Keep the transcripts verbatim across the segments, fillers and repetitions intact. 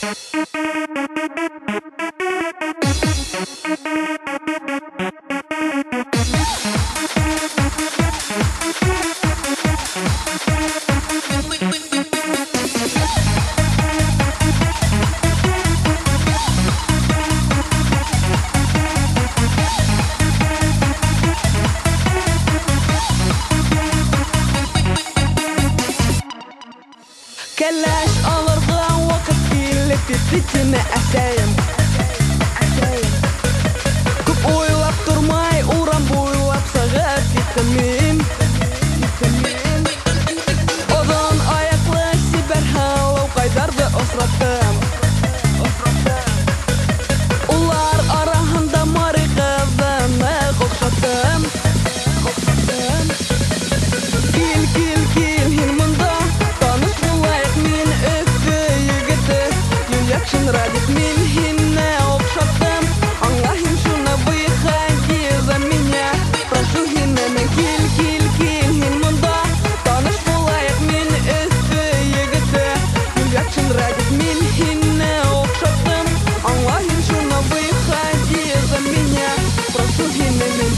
Кәләш алырга вакыт килеп җитте ме әсәем. Күп уйлап тормай урам буйлап сәгать киттем мин. Одан аяклы сибәр һавау кайдарды осраттым. Улар араһында мари кызны кокшаттым. Кил, кил, кил, һин монда таныш булайык мин өфе егете. Юлякшин радик мин һинне охшаттым. Аңлаһим шуны выходи за меня. Прошу һиннән кил, кил, кил, һин монда таныш булайык мин өфе егете. Юлякшин радик мин һинне охшаттым. Аңлаһим шуны выходи за меня. Прошу һиннән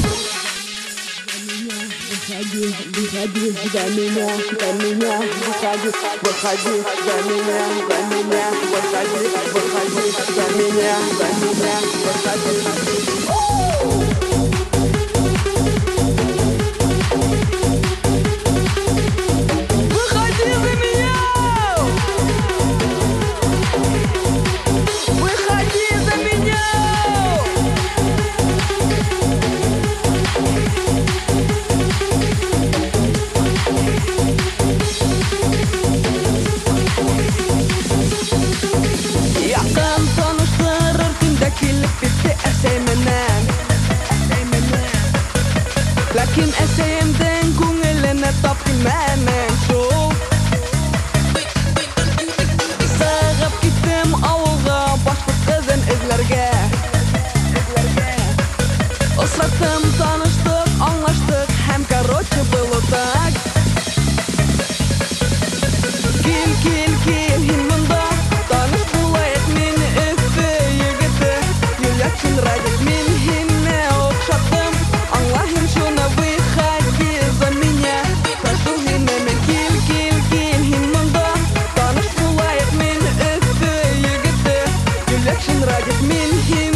Выходи, выходи за меня, за меня, выходи, выходи за меня, за меня, выходи, выходи за меня, за меня, выходи. Выходи за меня! Выходи за меня! Якын таныштырыр көндә килеп итте әсәй менән. Ләкин әсәемдең күңеленә тапмамен шул. Сыгып киттем авылга башка кызын эзләргә. Осраттым, таныштык, аңлаштык һәм короче было так. Кил, кил, кил, һин монда таныш булайык мин өфе егете. Юлякшин радик мин һинне охшаттым. Аңлаһим шуны выходи за меня. Прошу һиннән кил, кил, кил, һин монда таныш булайык мин өфе егете. Юлякшин радик мин һинне